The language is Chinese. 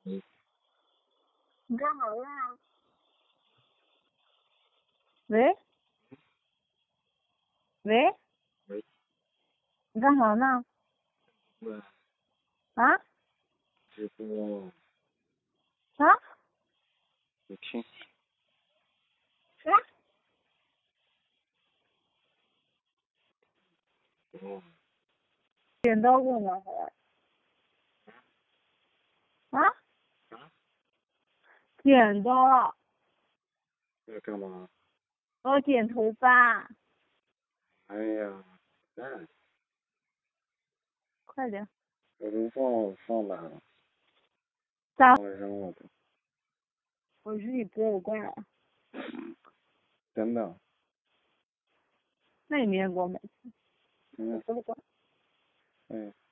你干嘛呢？喂？喂？ 喂？ 你干啥呢？啊？ 直播。 啥？ 你听。 啥？剪刀过吗？啊？剪刀。 要干嘛？ 我要剪头发。 哎呀， 快点。 我都放满了。 咋？ 扔了的。 我是你哥，我挂了。 真的？ 那你明天给我买。 嗯。 我说了挂。 嗯。